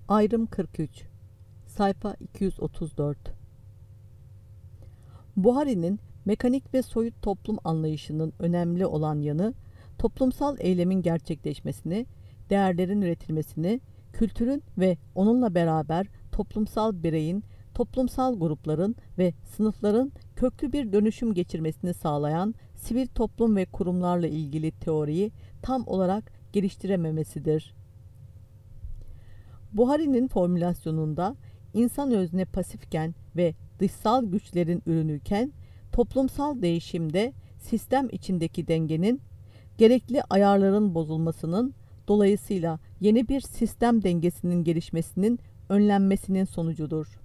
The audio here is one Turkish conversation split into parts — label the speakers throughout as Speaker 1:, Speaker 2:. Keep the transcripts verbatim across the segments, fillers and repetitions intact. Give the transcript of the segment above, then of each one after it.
Speaker 1: Ayrım kırk üç. Sayfa iki yüz otuz dört. Buhari'nin mekanik ve soyut toplum anlayışının önemli olan yanı, toplumsal eylemin gerçekleşmesini, değerlerin üretilmesini, kültürün ve onunla beraber toplumsal bireyin, toplumsal grupların ve sınıfların köklü bir dönüşüm geçirmesini sağlayan sivil toplum ve kurumlarla ilgili teoriyi tam olarak geliştirememesidir. Buhari'nin formülasyonunda insan özne pasifken ve dışsal güçlerin ürünüyken, toplumsal değişimde sistem içindeki dengenin, gerekli ayarların bozulmasının, dolayısıyla yeni bir sistem dengesinin gelişmesinin önlenmesinin sonucudur.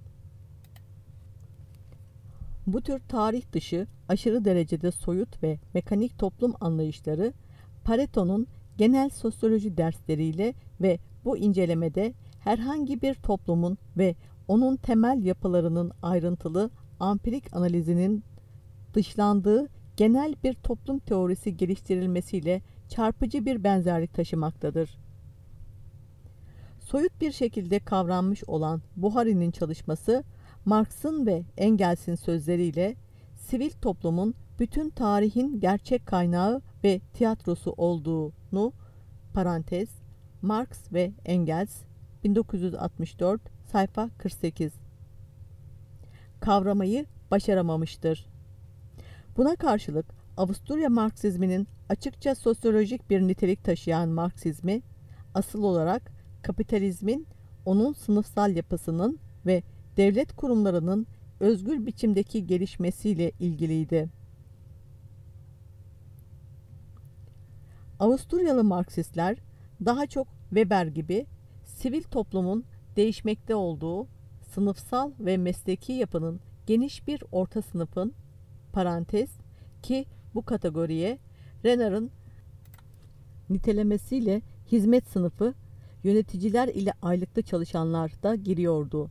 Speaker 1: Bu tür tarih dışı aşırı derecede soyut ve mekanik toplum anlayışları, Pareto'nun genel sosyoloji dersleriyle ve bu incelemede herhangi bir toplumun ve onun temel yapılarının ayrıntılı ampirik analizinin dışlandığı genel bir toplum teorisi geliştirilmesiyle çarpıcı bir benzerlik taşımaktadır. Soyut bir şekilde kavranmış olan Buhari'nin çalışması, Marx'ın ve Engels'in sözleriyle sivil toplumun bütün tarihin gerçek kaynağı ve tiyatrosu olduğunu, parantez, Marx ve Engels, bin dokuz yüz altmış dört, sayfa kırk sekiz, kavramayı başaramamıştır. Buna karşılık Avusturya Marksizminin açıkça sosyolojik bir nitelik taşıyan Marksizmi, asıl olarak kapitalizmin, onun sınıfsal yapısının ve devlet kurumlarının özgür biçimdeki gelişmesiyle ilgiliydi. Avusturyalı Marksistler daha çok Weber gibi sivil toplumun değişmekte olduğu sınıfsal ve mesleki yapının geniş bir orta sınıfın, parantez, ki bu kategoriye Renner'ın nitelemesiyle hizmet sınıfı, yöneticiler ile aylıklı çalışanlar da giriyordu,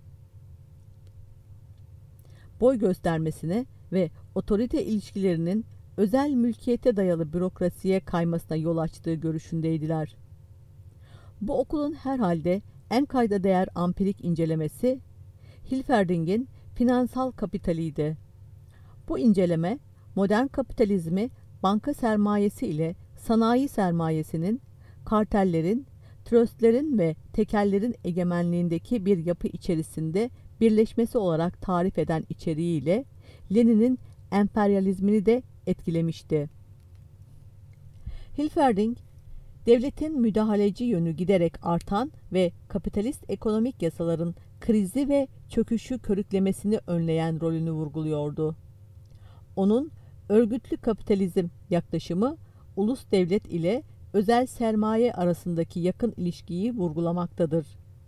Speaker 1: boy göstermesine ve otorite ilişkilerinin özel mülkiyete dayalı bürokrasiye kaymasına yol açtığı görüşündeydiler. Bu okulun herhalde en kayda değer ampirik incelemesi Hilferding'in finansal kapitaliydi. Bu inceleme modern kapitalizmi banka sermayesi ile sanayi sermayesinin, kartellerin, tröstlerin ve tekellerin egemenliğindeki bir yapı içerisinde birleşmesi olarak tarif eden içeriğiyle Lenin'in emperyalizmini de etkilemişti. Hilferding, devletin müdahaleci yönü giderek artan ve kapitalist ekonomik yasaların krizi ve çöküşü körüklemesini önleyen rolünü vurguluyordu. Onun örgütlü kapitalizm yaklaşımı, ulus devlet ile özel sermaye arasındaki yakın ilişkiyi vurgulamaktadır.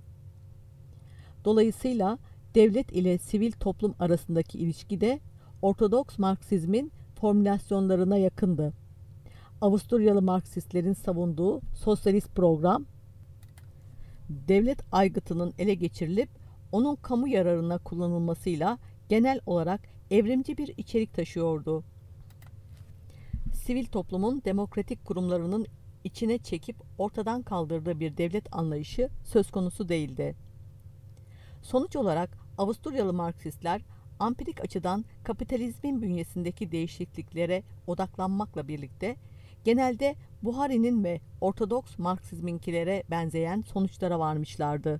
Speaker 1: Dolayısıyla devlet ile sivil toplum arasındaki ilişki de Ortodoks Marksizmin formülasyonlarına yakındı. Avusturyalı Marksistlerin savunduğu sosyalist program, devlet aygıtının ele geçirilip onun kamu yararına kullanılmasıyla genel olarak evrimci bir içerik taşıyordu. Sivil toplumun demokratik kurumlarının içine çekip ortadan kaldırdığı bir devlet anlayışı söz konusu değildi. Sonuç olarak Avusturyalı Marksistler ampirik açıdan kapitalizmin bünyesindeki değişikliklere odaklanmakla birlikte genelde Buhari'nin ve Ortodoks Marksizminkilere benzeyen sonuçlara varmışlardı.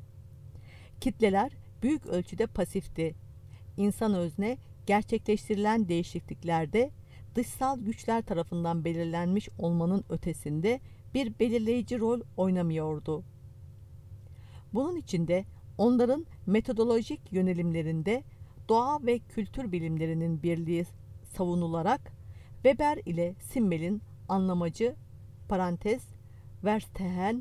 Speaker 1: Kitleler büyük ölçüde pasifti. İnsan özne gerçekleştirilen değişikliklerde dışsal güçler tarafından belirlenmiş olmanın ötesinde bir belirleyici rol oynamıyordu. Bunun içinde onların metodolojik yönelimlerinde doğa ve kültür bilimlerinin birliği savunularak Weber ile Simmel'in anlamacı, parantez, Verstehen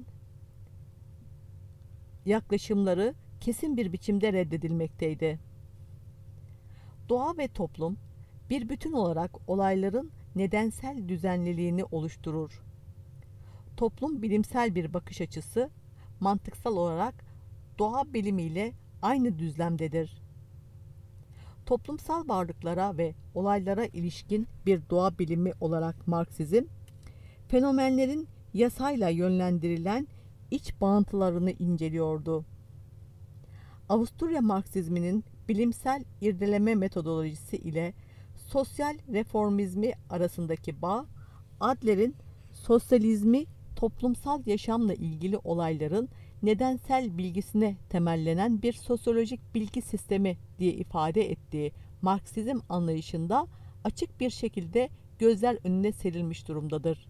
Speaker 1: yaklaşımları kesin bir biçimde reddedilmekteydi. Doğa ve toplum bir bütün olarak olayların nedensel düzenliliğini oluşturur. Toplum bilimsel bir bakış açısı, mantıksal olarak doğa bilimiyle aynı düzlemdedir. Toplumsal varlıklara ve olaylara ilişkin bir doğa bilimi olarak Marksizm, fenomenlerin yasayla yönlendirilen iç bağıntılarını inceliyordu. Avusturya Marksizminin bilimsel irdeleme metodolojisi ile sosyal reformizmi arasındaki bağ, Adler'in sosyalizmi toplumsal yaşamla ilgili olayların nedensel bilgisine temellenen bir sosyolojik bilgi sistemi diye ifade ettiği Marksizm anlayışında açık bir şekilde gözler önüne serilmiş durumdadır.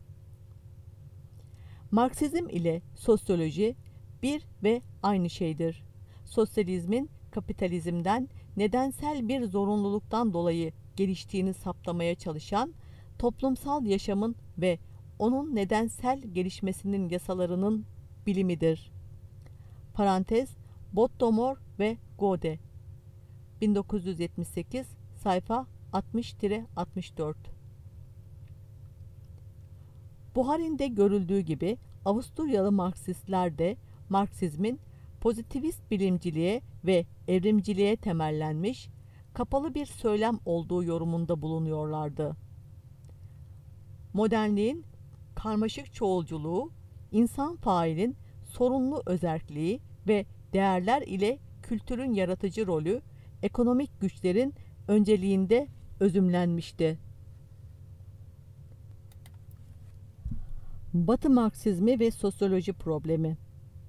Speaker 1: Marksizm ile sosyoloji bir ve aynı şeydir. Sosyalizmin kapitalizmden nedensel bir zorunluluktan dolayı geliştiğini saptamaya çalışan toplumsal yaşamın ve onun nedensel gelişmesinin yasalarının bilimidir. Parantez Bottomor ve Gode bin dokuz yüz yetmiş sekiz sayfa altmış altmış dört. Buharin'de görüldüğü gibi Avusturyalı Marksistler de Marksizmin pozitivist bilimciliğe ve evrimciliğe temellenmiş, kapalı bir söylem olduğu yorumunda bulunuyorlardı. Modernliğin karmaşık çoğulculuğu, insan failin sorunlu özerkliği ve değerler ile kültürün yaratıcı rolü, ekonomik güçlerin önceliğinde özümlenmişti. Batı Marksizmi ve sosyoloji problemi.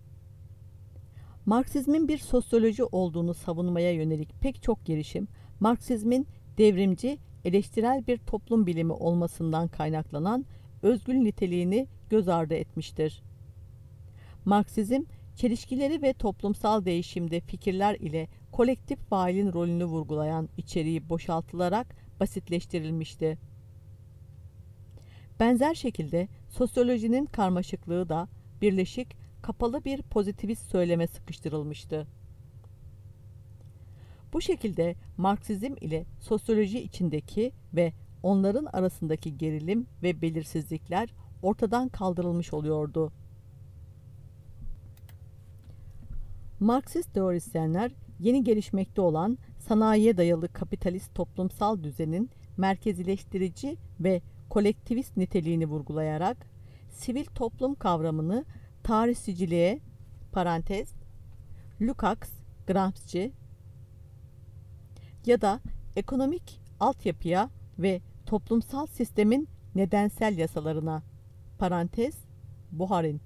Speaker 1: Marksizmin bir sosyoloji olduğunu savunmaya yönelik pek çok girişim, Marksizmin devrimci, eleştirel bir toplum bilimi olmasından kaynaklanan özgül niteliğini göz ardı etmiştir. Marksizm, çelişkileri ve toplumsal değişimde fikirler ile kolektif failin rolünü vurgulayan içeriği boşaltılarak basitleştirilmişti. Benzer şekilde sosyolojinin karmaşıklığı da birleşik, kapalı bir pozitivist söyleme sıkıştırılmıştı. Bu şekilde Marksizm ile sosyoloji içindeki ve onların arasındaki gerilim ve belirsizlikler ortadan kaldırılmış oluyordu. Marksist teorisyenler yeni gelişmekte olan sanayiye dayalı kapitalist toplumsal düzenin merkezileştirici ve kolektivist niteliğini vurgulayarak sivil toplum kavramını tarihsiciliğe parantez Lukács, Gramsci ya da ekonomik altyapıya ve toplumsal sistemin nedensel yasalarına parantez Buharin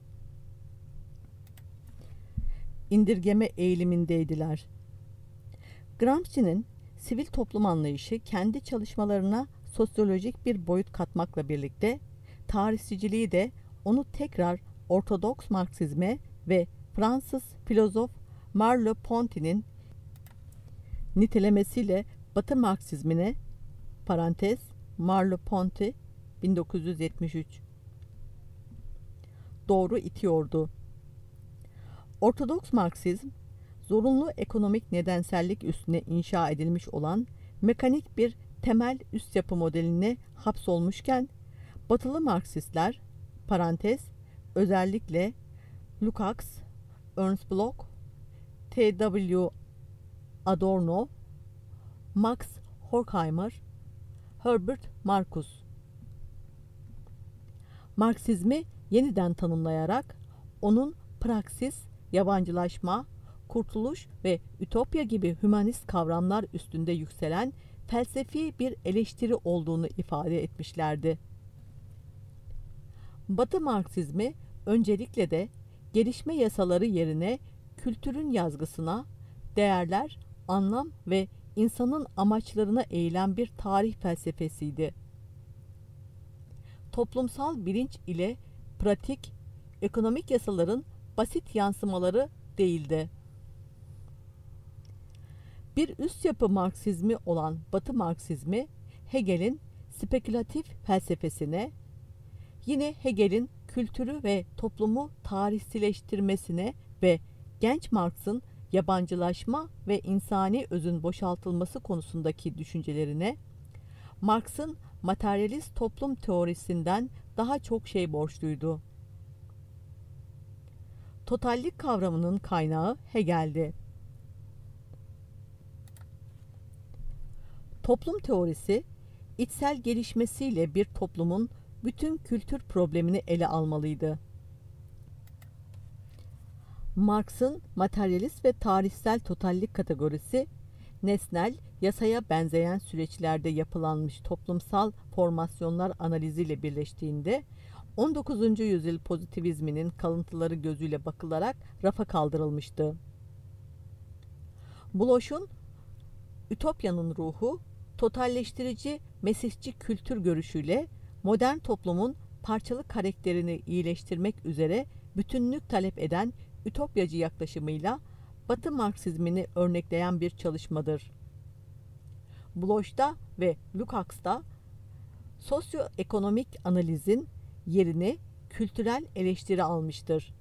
Speaker 1: indirgeme eğilimindeydiler. Gramsci'nin sivil toplum anlayışı kendi çalışmalarına sosyolojik bir boyut katmakla birlikte tarihsiciliği de onu tekrar Ortodoks Marksizme ve Fransız filozof Merleau-Ponty'nin nitelemesiyle Batı Marksizmine parantez Merleau-Ponty bin dokuz yüz yetmiş üç doğru itiyordu. Ortodoks Marksizm, zorunlu ekonomik nedensellik üstüne inşa edilmiş olan mekanik bir temel üst yapı modeline hapsolmuşken, Batılı Marksistler, parantez, özellikle Lukács, Ernst Bloch, T W Adorno, Max Horkheimer, Herbert Marcuse, Marksizmi yeniden tanımlayarak onun praksis, yabancılaşma, kurtuluş ve ütopya gibi hümanist kavramlar üstünde yükselen felsefi bir eleştiri olduğunu ifade etmişlerdi. Batı Marksizmi öncelikle de gelişme yasaları yerine kültürün yazgısına, değerler, anlam ve insanın amaçlarına eğilen bir tarih felsefesiydi. Toplumsal bilinç ile pratik, ekonomik yasaların basit yansımaları değildi. Bir üst yapı Marksizmi olan Batı Marksizmi, Hegel'in spekülatif felsefesine, yine Hegel'in kültürü ve toplumu tarihsileştirmesine ve genç Marx'ın yabancılaşma ve insani özün boşaltılması konusundaki düşüncelerine, Marx'ın materyalist toplum teorisinden daha çok şey borçluydu. Totallik kavramının kaynağı Hegel'di. Toplum teorisi, içsel gelişmesiyle bir toplumun bütün kültür problemini ele almalıydı. Marx'ın materyalist ve tarihsel totallik kategorisi, nesnel, yasaya benzeyen süreçlerde yapılanmış toplumsal formasyonlar analiziyle birleştiğinde, on dokuzuncu yüzyıl pozitivizminin kalıntıları gözüyle bakılarak rafa kaldırılmıştı. Bloch'un Ütopya'nın ruhu, totalleştirici, mesihçi kültür görüşüyle modern toplumun parçalı karakterini iyileştirmek üzere bütünlük talep eden ütopyacı yaklaşımıyla Batı Marksizmini örnekleyen bir çalışmadır. Bloch'ta ve Lukács'ta sosyoekonomik analizin yerini kültürel eleştiri almıştır.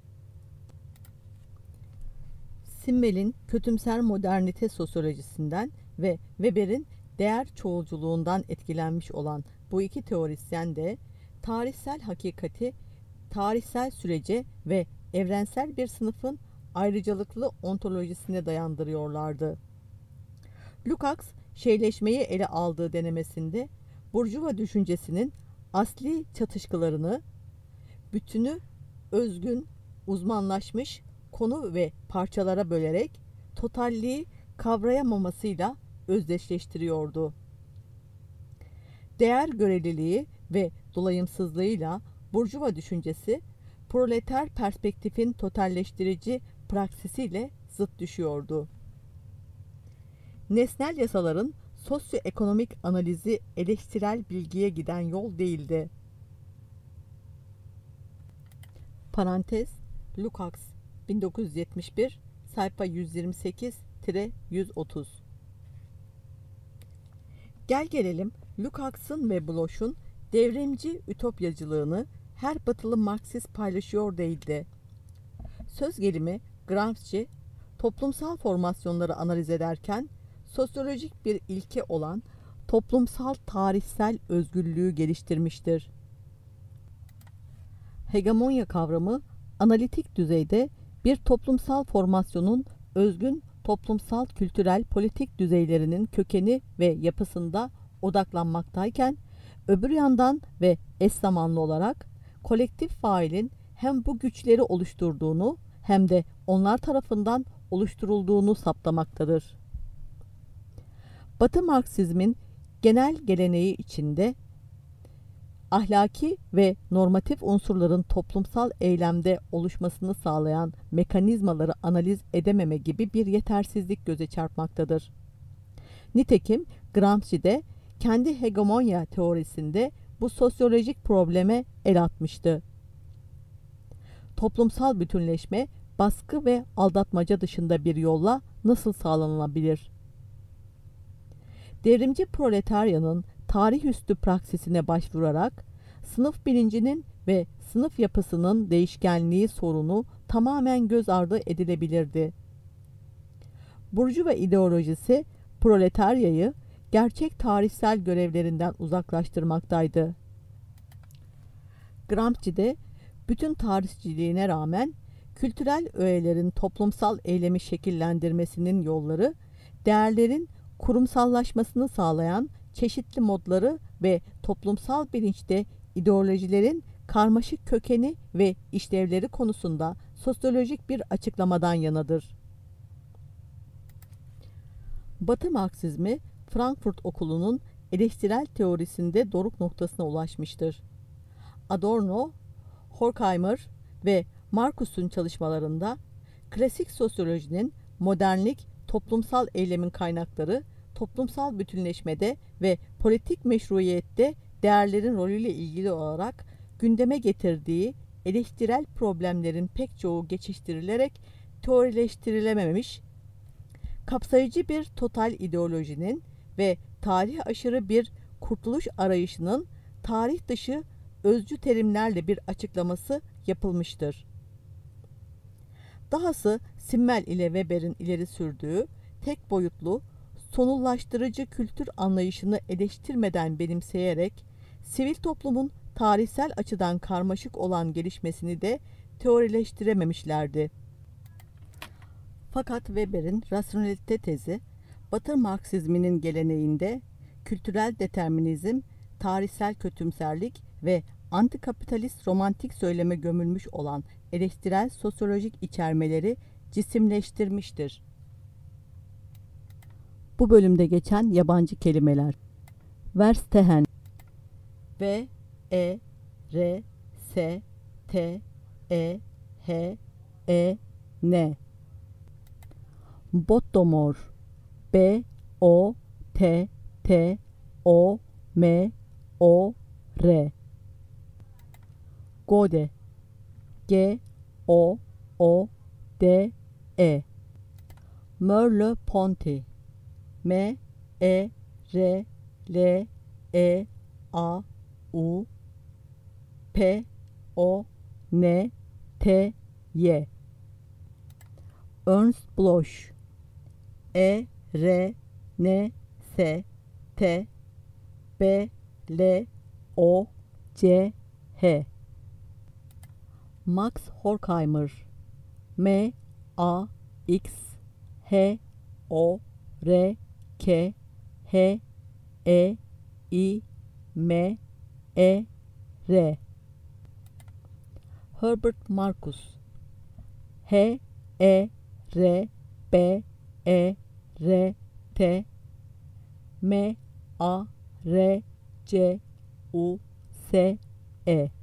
Speaker 1: Simmel'in kötümser modernite sosyolojisinden ve Weber'in değer çoğulculuğundan etkilenmiş olan bu iki teorisyen de tarihsel hakikati, tarihsel sürece ve evrensel bir sınıfın ayrıcalıklı ontolojisine dayandırıyorlardı. Lukács, şeyleşmeyi ele aldığı denemesinde Burjuva düşüncesinin asli çatışkılarını, bütünü özgün, uzmanlaşmış konu ve parçalara bölerek totalliği kavrayamamasıyla özdeşleştiriyordu. Değer göreliliği ve dolayımsızlığıyla Burjuva düşüncesi, proleter perspektifin totalleştirici praksisiyle zıt düşüyordu. Nesnel yasaların sosyoekonomik analizi eleştirel bilgiye giden yol değildi. Parantez Lukács bin dokuz yüz yetmiş bir sayfa yüz yirmi sekiz yüz otuz. Gel gelelim Lukács'ın ve Bloch'un devrimci ütopyacılığını her batılı Marksist paylaşıyor değildi. Söz gelimi Gramsci, toplumsal formasyonları analiz ederken sosyolojik bir ilke olan toplumsal tarihsel özgürlüğü geliştirmiştir. Hegemonya kavramı analitik düzeyde bir toplumsal formasyonun özgün toplumsal, kültürel, politik düzeylerinin kökeni ve yapısında odaklanmaktayken, öbür yandan ve eş zamanlı olarak kolektif failin hem bu güçleri oluşturduğunu hem de onlar tarafından oluşturulduğunu saptamaktadır. Batı Marksizmin genel geleneği içinde ahlaki ve normatif unsurların toplumsal eylemde oluşmasını sağlayan mekanizmaları analiz edememe gibi bir yetersizlik göze çarpmaktadır. Nitekim Gramsci de kendi hegemonya teorisinde bu sosyolojik probleme el atmıştı. Toplumsal bütünleşme, baskı ve aldatmaca dışında bir yolla nasıl sağlanabilir? Devrimci proletaryanın tarihüstü praksisine başvurarak sınıf bilincinin ve sınıf yapısının değişkenliği sorunu tamamen göz ardı edilebilirdi. Burjuva ideolojisi proletaryayı gerçek tarihsel görevlerinden uzaklaştırmaktaydı. Gramsci de bütün tarihçiliğine rağmen kültürel öğelerin toplumsal eylemi şekillendirmesinin yolları, değerlerin kurumsallaşmasını sağlayan çeşitli modları ve toplumsal bilinçte ideolojilerin karmaşık kökeni ve işlevleri konusunda sosyolojik bir açıklamadan yanadır. Batı Marksizmi, Frankfurt Okulu'nun eleştirel teorisinde doruk noktasına ulaşmıştır. Adorno, Horkheimer ve Marcus'un çalışmalarında klasik sosyolojinin modernlik, toplumsal eylemin kaynakları, toplumsal bütünleşmede ve politik meşruiyette değerlerin rolüyle ilgili olarak gündeme getirdiği eleştirel problemlerin pek çoğu geçiştirilerek teorileştirilememiş, kapsayıcı bir total ideolojinin ve tarih aşırı bir kurtuluş arayışının tarih dışı özcü terimlerle bir açıklaması yapılmıştır. Dahası Simmel ile Weber'in ileri sürdüğü tek boyutlu, sonullaştırıcı kültür anlayışını eleştirmeden benimseyerek sivil toplumun tarihsel açıdan karmaşık olan gelişmesini de teorileştirememişlerdi. Fakat Weber'in rasyonelite tezi, Batı Marksizminin geleneğinde kültürel determinizm, tarihsel kötümserlik ve Antikapitalist romantik söyleme gömülmüş olan eleştirel sosyolojik içermeleri cisimleştirmiştir. Bu bölümde geçen yabancı kelimeler: Verstehen, V E R S T E H E N, Bottomor, B O T T O M O R, Gode, G O O D E, Merleau-Ponty, M E R L E A U P O N T Y, Ernst Bloch, E R N S T B L O C H, Max Horkheimer, M A X H O R K H E I M E R, Herbert Marcus, H E R B E R T M A R C U S E